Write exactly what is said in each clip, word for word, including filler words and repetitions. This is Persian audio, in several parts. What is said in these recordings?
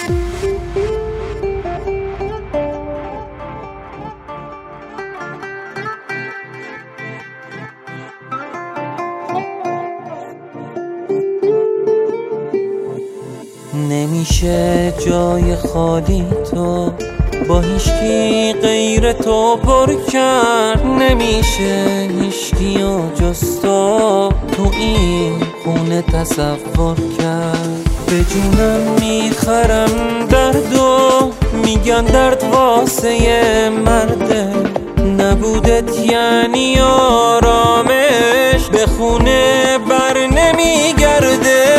نمیشه جای خالی تو با هیچکی غیر تو پر کرد، نمیشه هیچکیو جز تو تو این خونه تصور کرد. به جونم میخرم دردو، میگن درد واسه مرده، نبودت یعنی آرامش به خونه بر نمیگرده.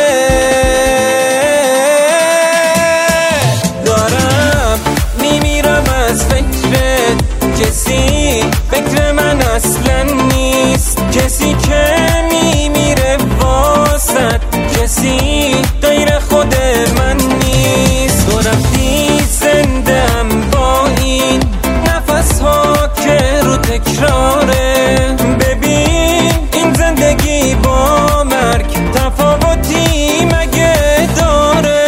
کسی فکر من اصلا نیست، کسی که میمیره واسد، کسی غیر خود من نیست. تو رفتی زندم با این نفس ها که رو تکراره، ببین این زندگی با مرگ تفاوتی مگه داره؟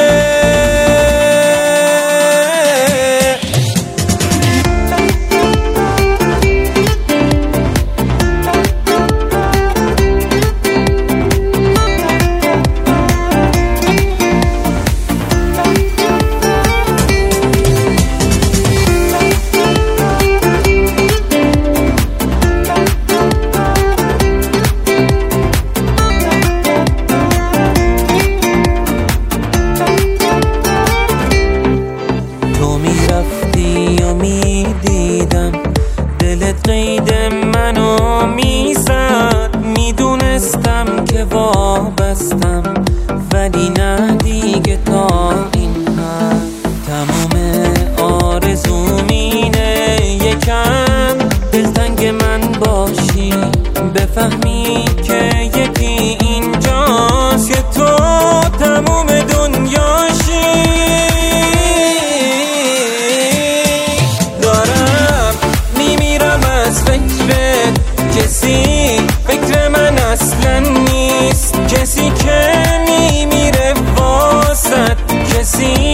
میدیدم دلت قید منو میزد، میدونستم که وابستم، ولی نه دیگه تا این حد. تمام آرزوم اینه یکم دلتنگ من باشی، بفهمی که یکی اینجاست که تو تموم دنیاشی. کسی فکر من اصلا نیست، کسی که میمیره واسد، کسی